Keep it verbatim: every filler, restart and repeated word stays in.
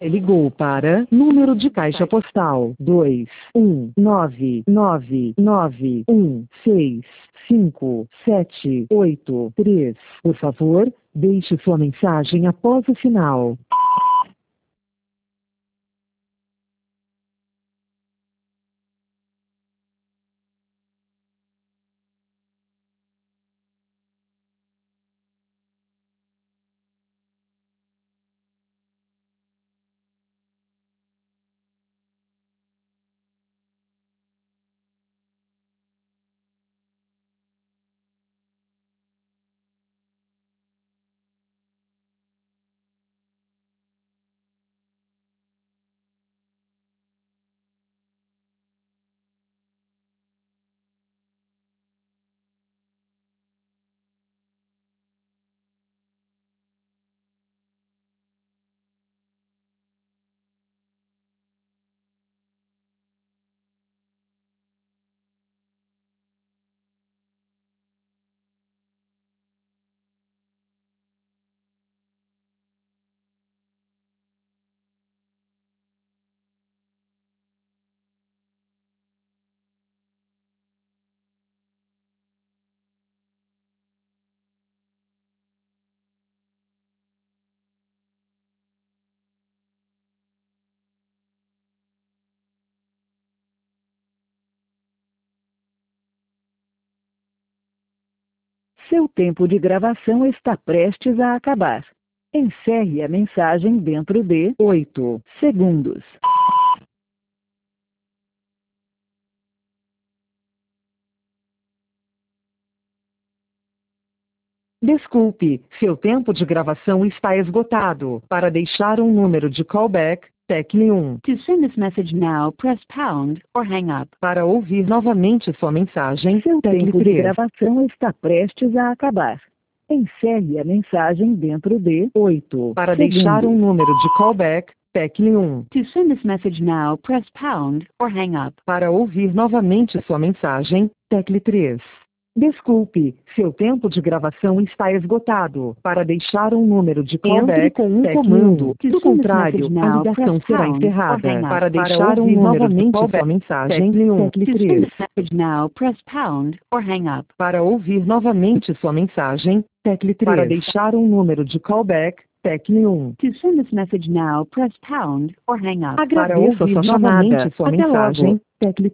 Ligou para número de caixa postal dois um nove nove nove um seis cinco sete oito três. Por favor, deixe sua mensagem após o sinal. Seu tempo de gravação está prestes a acabar. Encerre a mensagem dentro de oito segundos. Desculpe, seu tempo de gravação está esgotado. Para deixar um número de callback, tecle um. To send this message now, press pound or hang up. Para ouvir novamente sua mensagem, Seu tecle tempo de três. gravação está prestes a acabar. Encerre a mensagem dentro de oito Para segundos. deixar um número de callback, tecle um. To send this message now, press pound or hang up. Para ouvir novamente sua mensagem, tecle três. Desculpe, seu tempo de gravação está esgotado. Para deixar um número de Entre callback, com um tecle comando. um. To Do send this contrário, message a now, ligação press será pound encerrada. or hang up. Para Para deixar um ouvir número de novamente callback, sua mensagem, tecle um. tecle To send três. this message now, press pound or hang up. Para ouvir novamente sua mensagem, tecle três. Para deixar um número de callback, tecle um. To send this message now, press pound or hang up. Para ouvir novamente sua Até mensagem, logo. tecle